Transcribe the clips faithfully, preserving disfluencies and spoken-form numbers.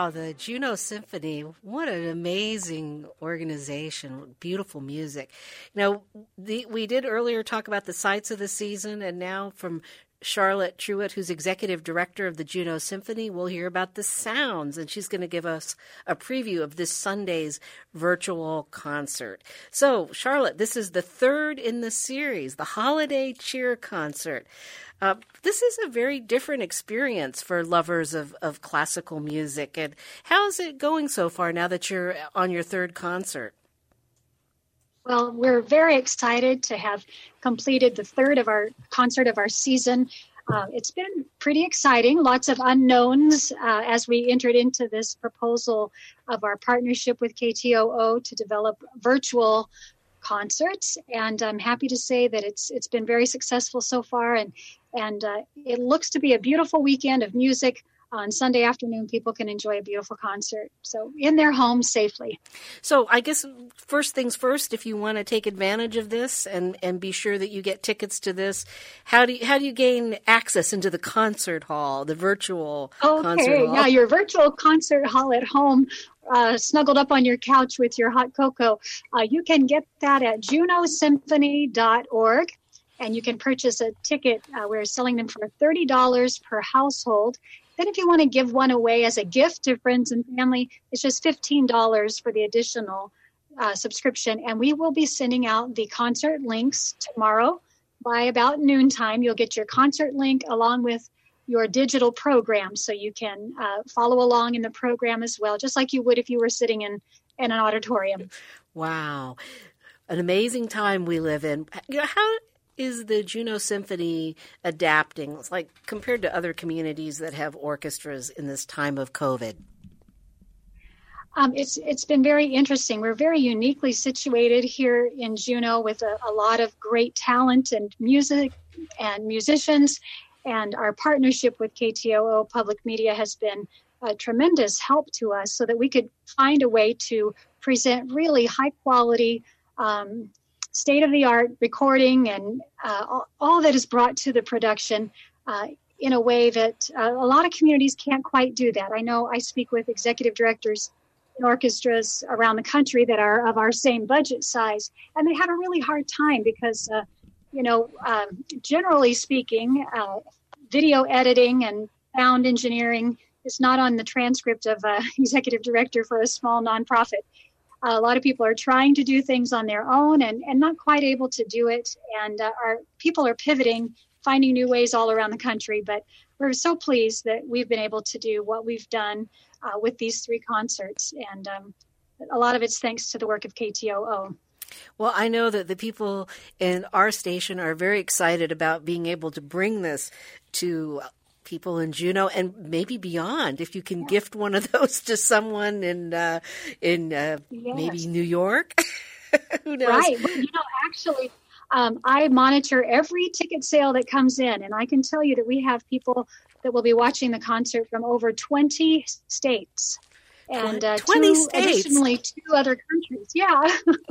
Wow, the Juneau Symphony, what an amazing organization, beautiful music. Now, the, we did earlier talk about the sights of the season, and now from Charlotte Truitt, who's executive director of the Juneau Symphony, we'll hear about the sounds, and she's going to give us a preview of this Sunday's virtual concert. So, Charlotte, this is the third in the series, the Holiday Cheer Concert. Uh, this is a very different experience for lovers of, of classical music. And how is it going so far now that you're on your third concert? Well, we're very excited to have completed the third of our concert of our season. Uh, it's been pretty exciting, lots of unknowns uh, as we entered into this proposal of our partnership with K T O O to develop virtual concerts. And I'm happy to say that it's it's been very successful so far. And, and uh, it looks to be a beautiful weekend of music. On Sunday afternoon, people can enjoy a beautiful concert. So in their homes safely. So I guess first things first, if you want to take advantage of this and, and be sure that you get tickets to this, how do you, how do you gain access into the concert hall, the virtual okay, concert hall? Yeah, your virtual concert hall at home, uh, snuggled up on your couch with your hot cocoa. Uh, you can get that at juneau symphony dot org. And you can purchase a ticket. Uh, we're selling them for thirty dollars per household. Then if you want to give one away as a gift to friends and family, it's just fifteen dollars for the additional uh, subscription. And we will be sending out the concert links tomorrow by about noontime. You'll get your concert link along with your digital program, so you can uh, follow along in the program as well, just like you would if you were sitting in, in an auditorium. Wow. An amazing time we live in. You know, how is the Juneau Symphony adapting, it's like compared to other communities that have orchestras in this time of COVID? Um, it's it's been very interesting. We're very uniquely situated here in Juneau with a, a lot of great talent and music and musicians, and our partnership with K T O O Public Media has been a tremendous help to us so that we could find a way to present really high quality um state-of-the-art recording and uh, all, all that is brought to the production uh, in a way that uh, a lot of communities can't quite do that. I know I speak with executive directors in orchestras around the country that are of our same budget size, and they have a really hard time because, uh, you know, um, generally speaking, uh, video editing and sound engineering is not on the transcript of an executive director for a small nonprofit. A lot of people are trying to do things on their own and, and not quite able to do it. And uh, our people are pivoting, finding new ways all around the country. But we're so pleased that we've been able to do what we've done uh, with these three concerts. And um, a lot of it's thanks to the work of K T O O. Well, I know that the people in our station are very excited about being able to bring this to people in Juneau and maybe beyond. If you can yeah. gift one of those to someone in uh, in uh, yes. maybe New York, who knows? Right. Well, you know, actually, um, I monitor every ticket sale that comes in, and I can tell you that we have people that will be watching the concert from over twenty states, and uh, twenty two, states, additionally two other countries. Yeah,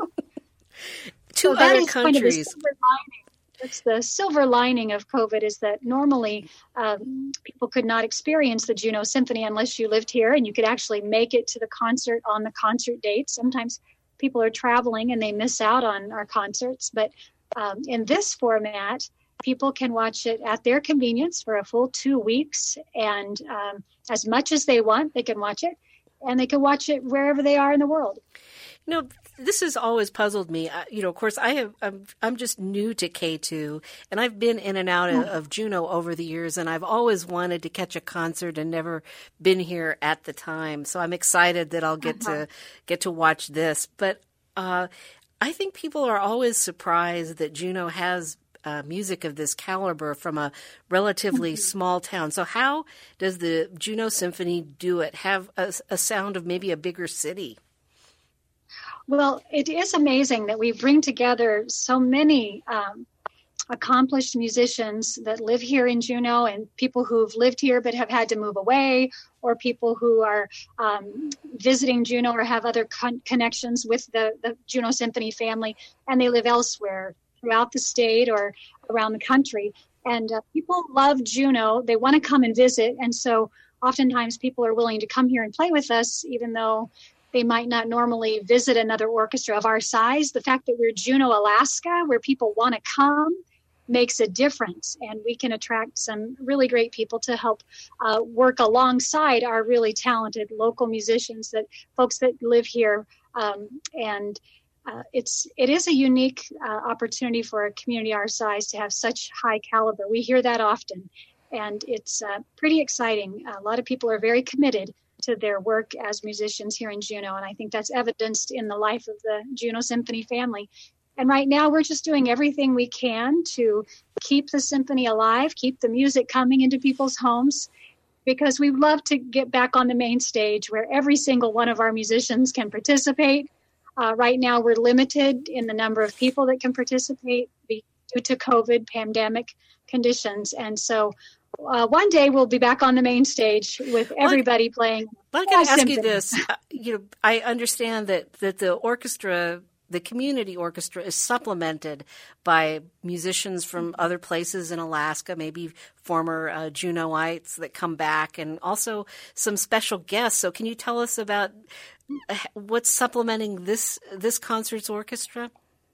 two so other countries. It's the silver lining of COVID is that normally um, people could not experience the Juneau Symphony unless you lived here and you could actually make it to the concert on the concert date. Sometimes people are traveling and they miss out on our concerts. But um, in this format, people can watch it at their convenience for a full two weeks. And um, as much as they want, they can watch it. And they can watch it wherever they are in the world. You know, this has always puzzled me. I, you know, of course, I have. I'm, I'm just new to K two, and I've been in and out of, of Juneau over the years, and I've always wanted to catch a concert and never been here at the time. So I'm excited that I'll get uh-huh. to get to watch this. But uh, I think people are always surprised that Juneau has uh, music of this caliber from a relatively small town. So how does the Juneau Symphony do it? Have a, a sound of maybe a bigger city? Well, it is amazing that we bring together so many um, accomplished musicians that live here in Juneau and people who've lived here but have had to move away, or people who are um, visiting Juneau or have other con- connections with the, the Juneau Symphony family, and they live elsewhere throughout the state or around the country. And uh, people love Juneau. They want to come and visit. And so oftentimes people are willing to come here and play with us, even though they might not normally visit another orchestra of our size. The fact that we're Juneau, Alaska, where people want to come, makes a difference, and we can attract some really great people to help uh, work alongside our really talented local musicians, that folks that live here. Um, and uh, it's it is a unique uh, opportunity for a community our size to have such high caliber. We hear that often, and it's uh, pretty exciting. A lot of people are very committed to their work as musicians here in Juneau, and I think that's evidenced in the life of the Juneau Symphony family. And right now, we're just doing everything we can to keep the symphony alive, keep the music coming into people's homes, because we love to get back on the main stage where every single one of our musicians can participate. Uh, right now, we're limited in the number of people that can participate due to COVID pandemic conditions. And so uh, one day we'll be back on the main stage with everybody well, playing. But I got to ask you this. Uh, you know, I understand that, that the orchestra, the community orchestra, is supplemented by musicians from other places in Alaska, maybe former uh, Juneauites that come back, and also some special guests. So can you tell us about what's supplementing this this concert's orchestra?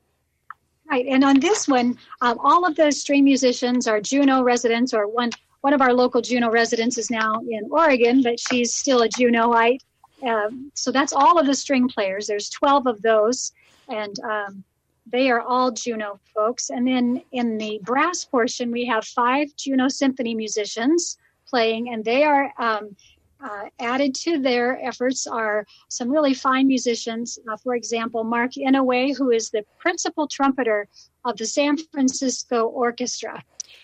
Right, and on this one, um, all of the string musicians are Juneau residents, or one one of our local Juneau residents is now in Oregon, but she's still a Juneauite. Um, so that's all of the string players. There's twelve of those. And um, they are all Juneau folks. And then in the brass portion, we have five Juneau Symphony musicians playing, and they are um, uh, added to their efforts are some really fine musicians. Uh, for example, Mark Inouye, who is the principal trumpeter of the San Francisco Orchestra.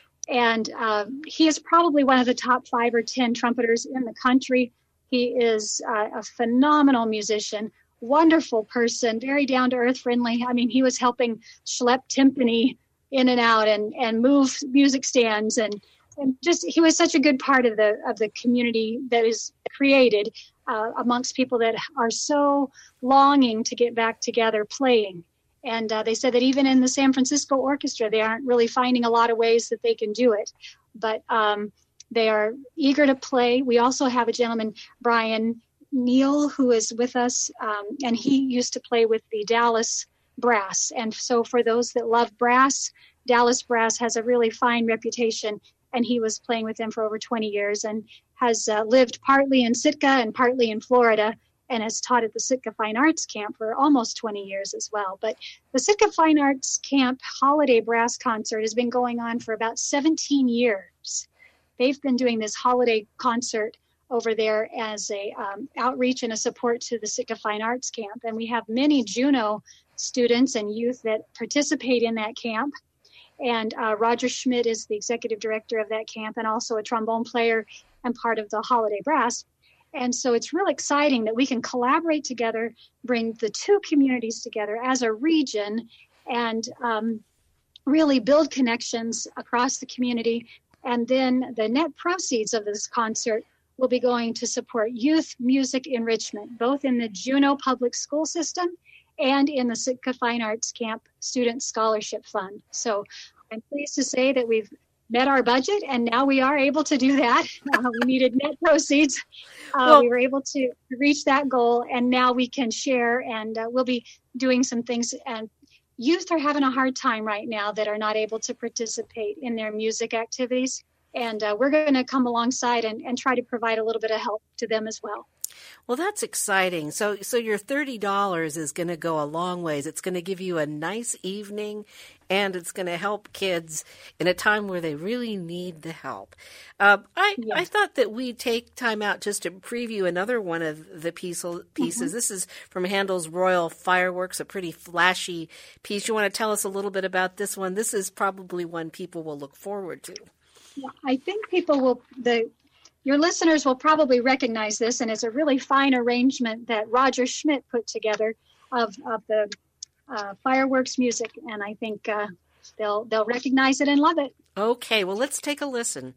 And uh, he is probably one of the top five or ten trumpeters in the country. He is uh, a phenomenal musician. Wonderful person, very down-to-earth, friendly. I mean, he was helping schlep timpani in and out and, and move music stands, and, and just he was such a good part of the of the community that is created uh, amongst people that are so longing to get back together playing. And uh, they said that even in the San Francisco Orchestra, they aren't really finding a lot of ways that they can do it, but um, they are eager to play. We also have a gentleman, Brian Neal, who is with us, um, and he used to play with the Dallas Brass. And so for those that love brass, Dallas Brass has a really fine reputation, and he was playing with them for over twenty years and has uh, lived partly in Sitka and partly in Florida, and has taught at the Sitka Fine Arts Camp for almost twenty years as well. But the Sitka Fine Arts Camp Holiday Brass Concert has been going on for about seventeen years. They've been doing this holiday concert over there as a um, outreach and a support to the Sitka Fine Arts Camp. And we have many Juneau students and youth that participate in that camp. And uh, Roger Schmidt is the executive director of that camp and also a trombone player and part of the Holiday Brass. And so it's real exciting that we can collaborate together, bring the two communities together as a region, and um, really build connections across the community. And then the net proceeds of this concert will be going to support youth music enrichment, both in the Juneau Public School System and in the Sitka Fine Arts Camp Student Scholarship Fund. So I'm pleased to say that we've met our budget, and now we are able to do that. Uh, we needed net proceeds. Uh, well, we were able to reach that goal, and now we can share, and uh, we'll be doing some things. And youth are having a hard time right now that are not able to participate in their music activities. And uh, we're going to come alongside and, and try to provide a little bit of help to them as well. Well, that's exciting. So so your thirty dollars is going to go a long ways. It's going to give you a nice evening, and it's going to help kids in a time where they really need the help. Uh, I, yes. I thought that we'd take time out just to preview another one of the piece, pieces. Mm-hmm. This is from Handel's Royal Fireworks, a pretty flashy piece. You want to tell us a little bit about this one? This is probably one people will look forward to. Yeah, I think people will, the your listeners will probably recognize this, and it's a really fine arrangement that Roger Schmidt put together of, of the uh, fireworks music, and I think uh, they'll they'll recognize it and love it. Okay, well, let's take a listen.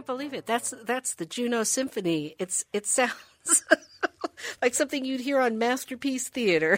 can't believe it. That's that's the Juneau Symphony. It's it sounds like something you'd hear on Masterpiece Theater.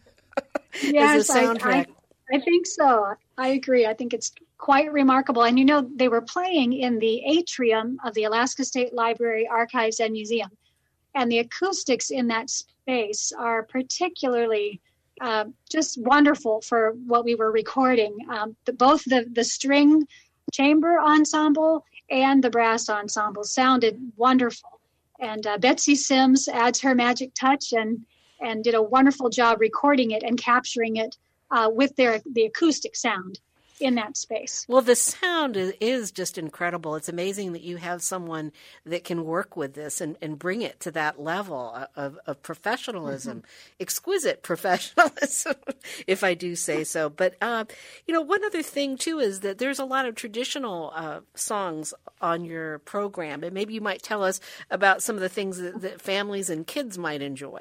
Yes, as a soundtrack. I, I, I think so. I agree. I think it's quite remarkable. And you know, they were playing in the atrium of the Alaska State Library, Archives, and Museum. And the acoustics in that space are particularly uh, just wonderful for what we were recording. Um, the, both the, the string chamber ensemble and the brass ensemble sounded wonderful. And uh, Betsy Sims adds her magic touch and and did a wonderful job recording it and capturing it uh, with their the acoustic sound in that space. Well, the sound is, is just incredible. It's amazing that you have someone that can work with this and, and bring it to that level of, of professionalism, mm-hmm. exquisite professionalism, if I do say so. But, uh, you know, one other thing, too, is that there's a lot of traditional uh, songs on your program, and maybe you might tell us about some of the things that, that families and kids might enjoy.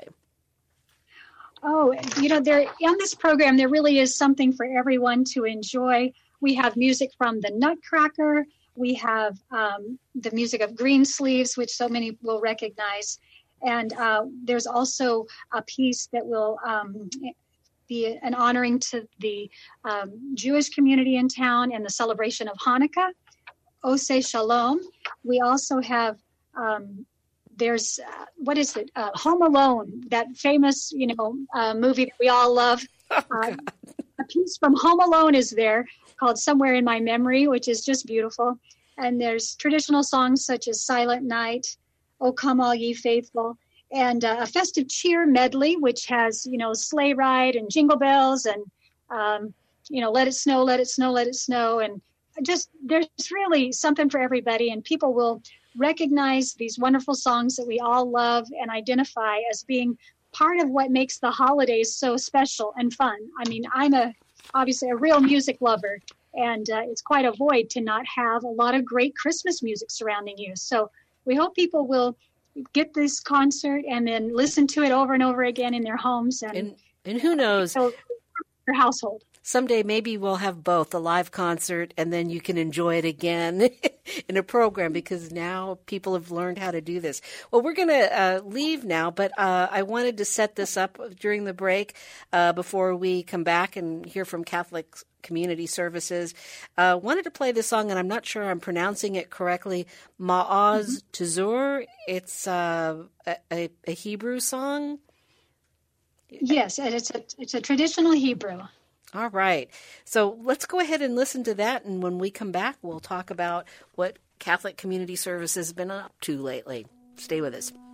Oh, you know, there on this program, there really is something for everyone to enjoy. We have music from the Nutcracker. We have um, the music of Greensleeves, which so many will recognize. And uh, there's also a piece that will um, be an honoring to the um, Jewish community in town and the celebration of Hanukkah, Oseh Shalom. We also have um, There's, uh, what is it? Uh, Home Alone, that famous, you know, uh, movie that we all love. Oh, uh, a piece from Home Alone is there called Somewhere in My Memory, which is just beautiful. And there's traditional songs such as Silent Night, O Come All Ye Faithful, and uh, a festive cheer medley, which has, you know, Sleigh Ride and Jingle Bells and, um, you know, Let It Snow, Let It Snow, Let It Snow. And just there's really something for everybody, and people will recognize these wonderful songs that we all love and identify as being part of what makes the holidays so special and fun. I mean, I'm a obviously a real music lover, and uh, it's quite a void to not have a lot of great Christmas music surrounding you. So we hope people will get this concert and then listen to it over and over again in their homes. And, and, and who knows? So their household. Someday maybe we'll have both, a live concert and then you can enjoy it again in a program, because now people have learned how to do this. Well, we're going to uh, leave now, but uh, I wanted to set this up during the break uh, before we come back and hear from Catholic Community Services. Uh, wanted to play this song, and I'm not sure I'm pronouncing it correctly, Ma'az mm-hmm. Tzur. It's uh, a, a Hebrew song? Yes, it's a, it's a traditional Hebrew. All right. So let's go ahead and listen to that. And when we come back, we'll talk about what Catholic Community Services has been up to lately. Stay with us.